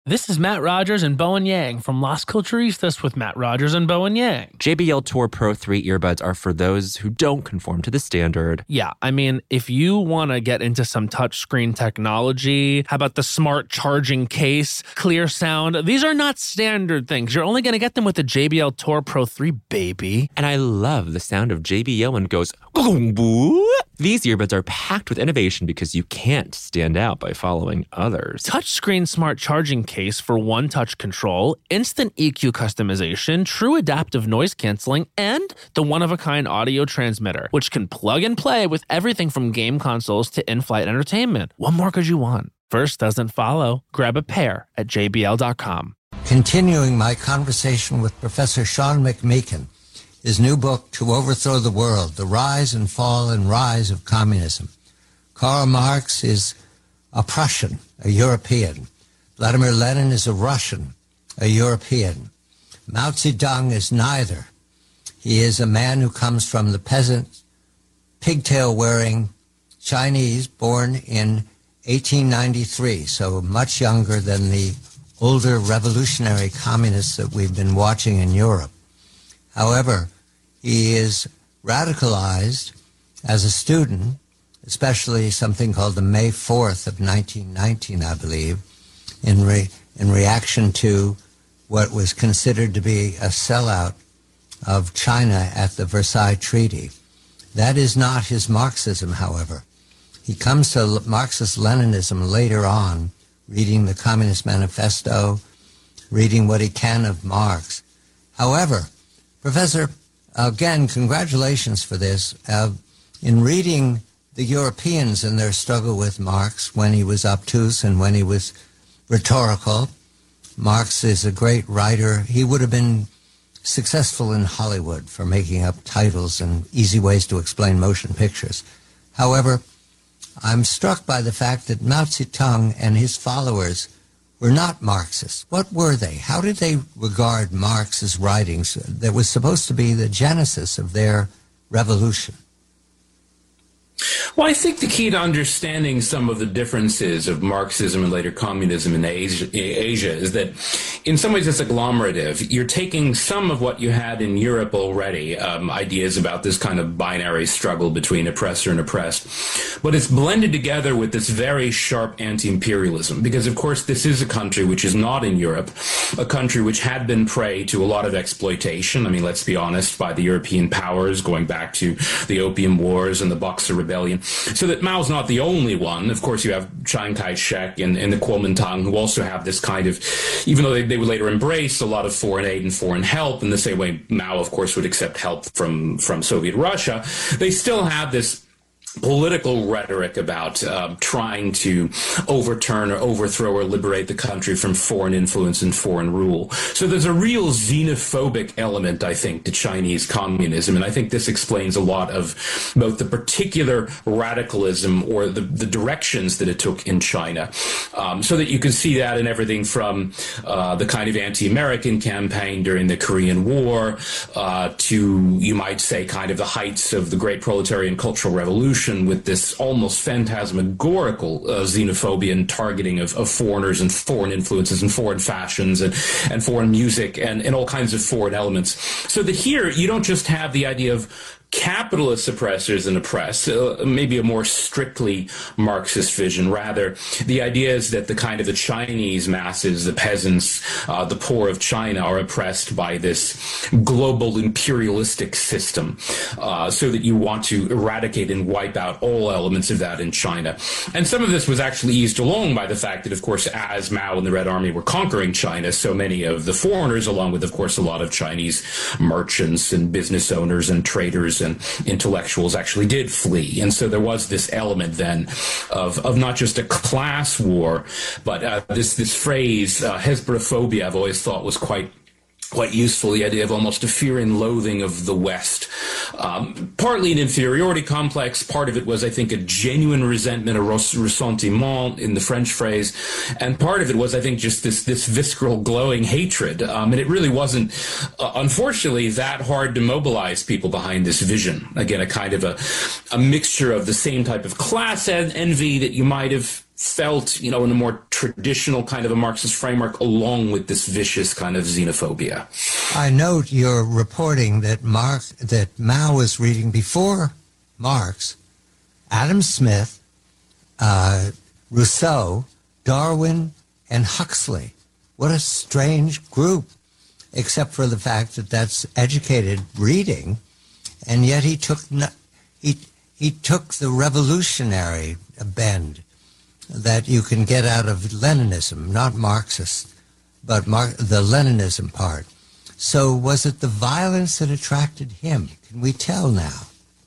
This is Matt Rogers and Bowen Yang from Las Culturistas with Matt Rogers and Bowen Yang. JBL Tour Pro 3 earbuds are for those who don't conform to the standard. Yeah, I mean, if you want to get into some touchscreen technology, how about the smart charging case, clear sound? These are not standard things. You're only going to get them with the JBL Tour Pro 3, baby. And I love the sound of JBL when it goes, "Gong-boo." These earbuds are packed with innovation because you can't stand out by following others. Touchscreen smart charging case for one-touch control, instant EQ customization, true adaptive noise canceling, and the one-of-a-kind audio transmitter, which can plug and play with everything from game consoles to in-flight entertainment. What more could you want? First doesn't follow. Grab a pair at jbl.com. Continuing my conversation with Professor Sean McMeekin, his new book, To Overthrow the World, The Rise and Fall and Rise of Communism. Karl Marx is a Prussian, a European. Vladimir Lenin is a Russian, a European. Mao Zedong is neither. He is a man who comes from the peasant, pigtail-wearing Chinese, born in 1893, so much younger than the older revolutionary communists that we've been watching in Europe. However, he is radicalized as a student, especially something called the May 4th of 1919, I believe, in reaction to what was considered to be a sellout of China at the Versailles Treaty. That is not his Marxism, however. He comes to Marxist-Leninism later on, reading the Communist Manifesto, reading what he can of Marx. However, Professor, again, congratulations for this. In reading the Europeans in their struggle with Marx when he was obtuse and when he was rhetorical, Marx is a great writer. He would have been successful in Hollywood for making up titles and easy ways to explain motion pictures. However, I'm struck by the fact that Mao Zedong and his followers were not Marxists. What were they? How did they regard Marx's writings that was supposed to be the genesis of their revolution? Well, I think the key to understanding some of the differences of Marxism and later communism in Asia is that in some ways it's agglomerative. You're taking some of what you had in Europe already, ideas about this kind of binary struggle between oppressor and oppressed, but it's blended together with this very sharp anti-imperialism, because of course this is a country which is not in Europe, a country which had been prey to a lot of exploitation. I mean, let's be honest, by the European powers going back to the Opium Wars and the Boxer Rebellion. So that Mao's not the only one. Of course, you have Chiang Kai-shek and the Kuomintang, who also have this kind of, even though they would later embrace a lot of foreign aid and foreign help in the same way Mao, of course, would accept help from Soviet Russia, they still have this political rhetoric about trying to overturn or overthrow or liberate the country from foreign influence and foreign rule. So there's a real xenophobic element, I think, to Chinese communism, and I think this explains a lot of both the particular radicalism or the directions that it took in China. So that you can see that in everything from the kind of anti-American campaign during the Korean War to, you might say, kind of the heights of the Great Proletarian Cultural Revolution, with this almost phantasmagorical xenophobia and targeting of foreigners and foreign influences and foreign fashions and foreign music and all kinds of foreign elements. So that here you don't just have the idea of capitalist oppressors and oppressed, maybe a more strictly Marxist vision. Rather, the idea is that the kind of the Chinese masses, the peasants, the poor of China are oppressed by this global imperialistic system, so that you want to eradicate and wipe out all elements of that in China. And some of this was actually eased along by the fact that, of course, as Mao and the Red Army were conquering China, so many of the foreigners, along with, of course, a lot of Chinese merchants and business owners and traders and intellectuals actually did flee. And so there was this element then of not just a class war, but this phrase, Hezbollah-phobia, I've always thought was quite useful, the idea of almost a fear and loathing of the West. Partly an inferiority complex. Part of it was, I think, a genuine resentment, a ressentiment in the French phrase. And part of it was, I think, just this visceral, glowing hatred. And it really wasn't, unfortunately, that hard to mobilize people behind this vision. Again, a kind of a mixture of the same type of class envy that you might have felt, in a more traditional kind of a Marxist framework, along with this vicious kind of xenophobia. I note you're reporting that Mao was reading before Marx, Adam Smith, Rousseau, Darwin, and Huxley. What a strange group, except for the fact that that's educated reading, and yet he took the revolutionary bend that you can get out of Leninism, not Marxist, but the Leninism part. So was it the violence that attracted him? Can we tell now?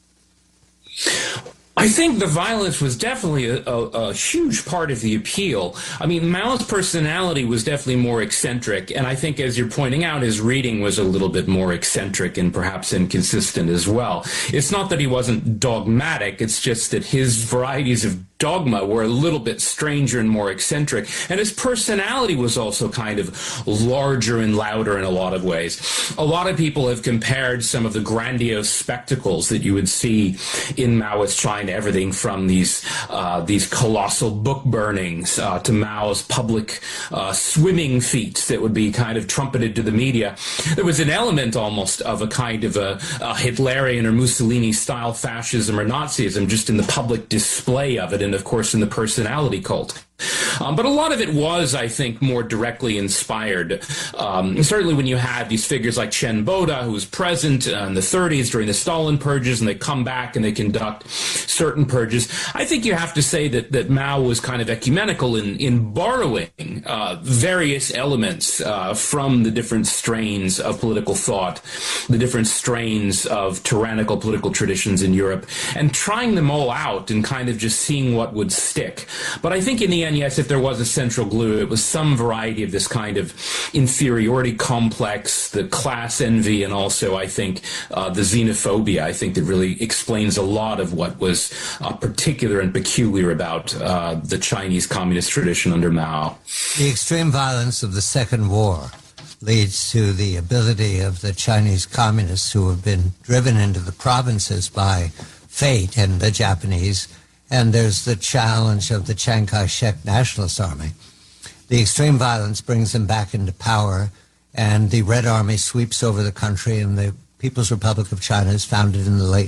I think the violence was definitely a huge part of the appeal. I mean, Mao's personality was definitely more eccentric, and I think, as you're pointing out, his reading was a little bit more eccentric and perhaps inconsistent as well. It's not that he wasn't dogmatic, it's just that his varieties of dogma were a little bit stranger and more eccentric, and his personality was also kind of larger and louder in a lot of ways. A lot of people have compared some of the grandiose spectacles that you would see in Maoist China, everything from these colossal book burnings to Mao's public swimming feats that would be kind of trumpeted to the media. There was an element almost of a kind of a Hitlerian or Mussolini-style fascism or Nazism just in the public display of it, and of course in the personality cult. But a lot of it was, I think, more directly inspired. Certainly when you had these figures like Chen Boda, who was present in the 30s during the Stalin purges, and they come back and they conduct certain purges, I think you have to say that Mao was kind of ecumenical in borrowing various elements from the different strains of political thought, the different strains of tyrannical political traditions in Europe, and trying them all out and kind of just seeing what would stick. But I think in the end, yes, if there was a central glue, it was some variety of this kind of inferiority complex, the class envy, and also, I think, the xenophobia, I think, that really explains a lot of what was particular and peculiar about the Chinese communist tradition under Mao. The extreme violence of the Second War leads to the ability of the Chinese communists, who have been driven into the provinces by fate and the Japanese, and there's the challenge of the Chiang Kai-shek Nationalist Army. The extreme violence brings them back into power, and the Red Army sweeps over the country, and the People's Republic of China is founded in the late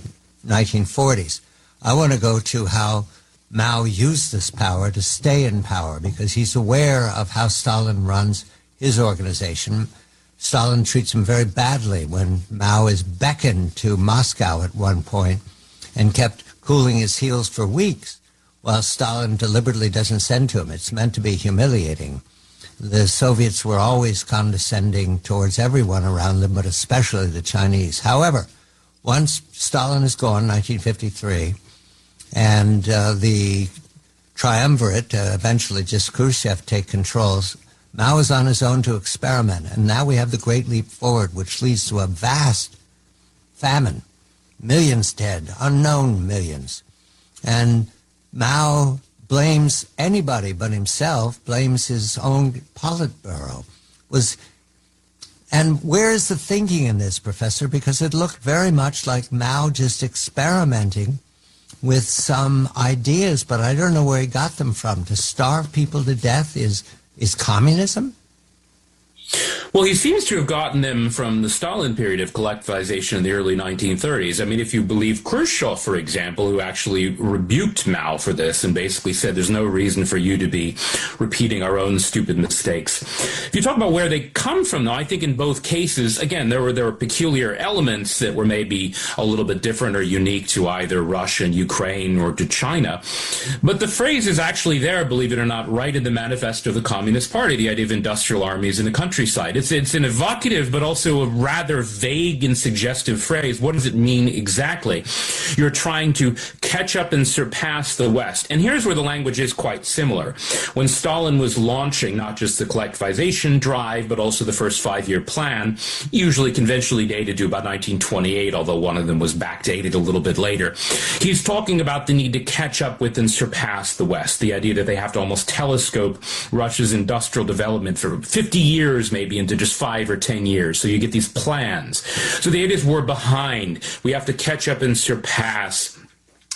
1940s. I want to go to how Mao used this power to stay in power, because he's aware of how Stalin runs his organization. Stalin treats him very badly when Mao is beckoned to Moscow at one point and kept cooling his heels for weeks while Stalin deliberately doesn't send to him. It's meant to be humiliating. The Soviets were always condescending towards everyone around them, but especially the Chinese. However, once Stalin is gone, 1953, and the triumvirate, eventually just Khrushchev, take control, Mao is on his own to experiment. And now we have the Great Leap Forward, which leads to a vast famine. Millions dead, unknown millions. And Mao blames anybody but himself, blames his own Politburo. And where is the thinking in this, Professor? Because it looked very much like Mao just experimenting with some ideas, but I don't know where he got them from. To starve people to death is communism? Well, he seems to have gotten them from the Stalin period of collectivization in the early 1930s. I mean, if you believe Khrushchev, for example, who actually rebuked Mao for this and basically said there's no reason for you to be repeating our own stupid mistakes. If you talk about where they come from, though, I think in both cases, again, there were peculiar elements that were maybe a little bit different or unique to either Russia and Ukraine or to China. But the phrase is actually there, believe it or not, right in the manifesto of the Communist Party, the idea of industrial armies in the countryside. It's an evocative but also a rather vague and suggestive phrase. What does it mean exactly? You're trying to catch up and surpass the West. And here's where the language is quite similar. When Stalin was launching not just the collectivization drive, but also the first 5-year plan, usually conventionally dated to about 1928, although one of them was backdated a little bit later, he's talking about the need to catch up with and surpass the West, the idea that they have to almost telescope Russia's industrial development for 50 years maybe into just 5 or 10 years. So you get these plans. So the idea is we're behind. We have to catch up and surpass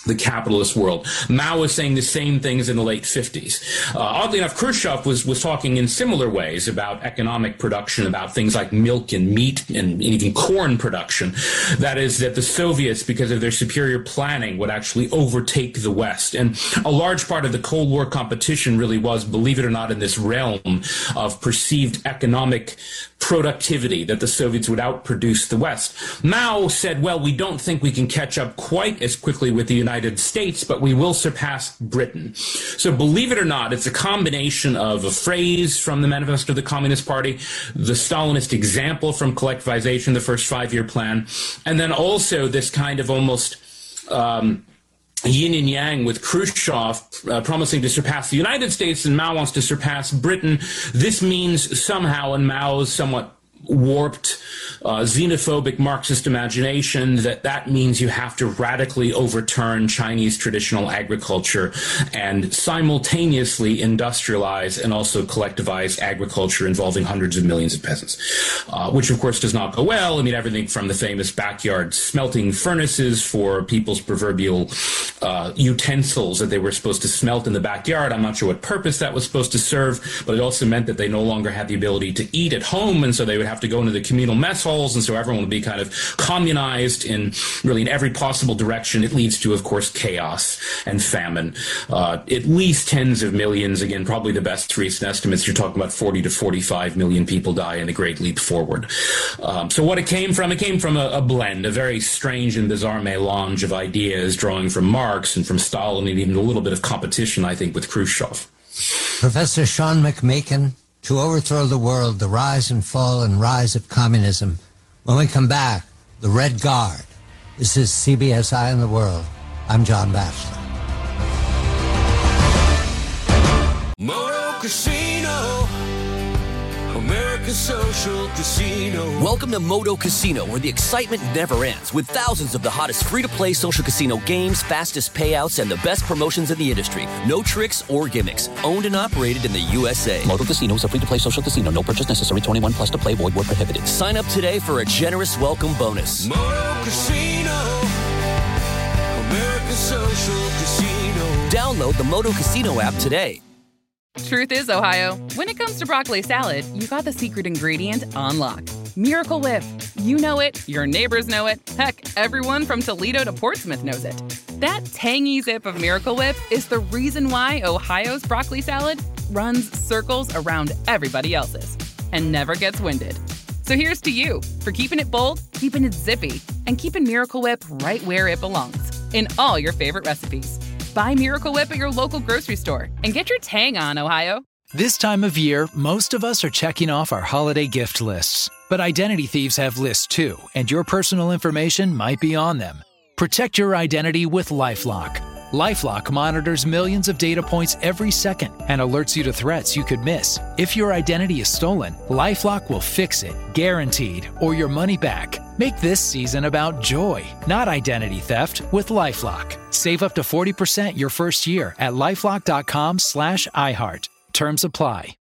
the capitalist world. Mao was saying the same things in the late 50s. Oddly enough, Khrushchev was talking in similar ways about economic production, about things like milk and meat and even corn production. That is, that the Soviets, because of their superior planning, would actually overtake the West. And a large part of the Cold War competition really was, believe it or not, in this realm of perceived economic productivity, that the Soviets would outproduce the West. Mao said, well, we don't think we can catch up quite as quickly with the United States, but we will surpass Britain. So believe it or not, it's a combination of a phrase from the Manifesto of the Communist Party, the Stalinist example from collectivization, the first 5-year plan, and then also this kind of almost yin and yang with Khrushchev promising to surpass the United States, and Mao wants to surpass Britain. This means somehow, in Mao's somewhat warped, xenophobic Marxist imagination, that means you have to radically overturn Chinese traditional agriculture and simultaneously industrialize and also collectivize agriculture involving hundreds of millions of peasants, which of course does not go well. I mean, everything from the famous backyard smelting furnaces for people's proverbial utensils that they were supposed to smelt in the backyard. I'm not sure what purpose that was supposed to serve, but it also meant that they no longer had the ability to eat at home, and so they would have to go into the communal mess halls, and so everyone would be kind of communized in every possible direction. It leads to, of course, chaos and famine. At least tens of millions, again, probably the best recent estimates, you're talking about 40 to 45 million people die in a great leap forward. So what it came from a blend, a very strange and bizarre melange of ideas, drawing from Marx and from Stalin, and even a little bit of competition, I think, with Khrushchev. Professor Sean McMakin, To Overthrow the World, The Rise and Fall and Rise of Communism. When we come back, the Red Guard. This is CBS Eye on the World. I'm John Batchelor. Moto Casino, America's social casino. Welcome to Moto Casino, where the excitement never ends, with thousands of the hottest free-to-play social casino games, fastest payouts, and the best promotions in the industry. No tricks or gimmicks. Owned and operated in the USA. Moto Casino is a free-to-play social casino. No purchase necessary. 21 plus to play. Void where prohibited. Sign up today for a generous welcome bonus. Moto Casino, America's social casino. Download the Moto Casino app today. Truth is, Ohio, when it comes to broccoli salad, you got the secret ingredient on lock. Miracle Whip. You know it, your neighbors know it, heck, everyone from Toledo to Portsmouth knows it. That tangy zip of Miracle Whip is the reason why Ohio's broccoli salad runs circles around everybody else's and never gets winded. So here's to you for keeping it bold, keeping it zippy, and keeping Miracle Whip right where it belongs, in all your favorite recipes. Buy Miracle Whip at your local grocery store and get your tang on, Ohio. This time of year, most of us are checking off our holiday gift lists. But identity thieves have lists too, and your personal information might be on them. Protect your identity with LifeLock. LifeLock monitors millions of data points every second and alerts you to threats you could miss. If your identity is stolen, LifeLock will fix it, guaranteed, or your money back. Make this season about joy, not identity theft, with LifeLock. Save up to 40% your first year at LifeLock.com/iHeart. Terms apply.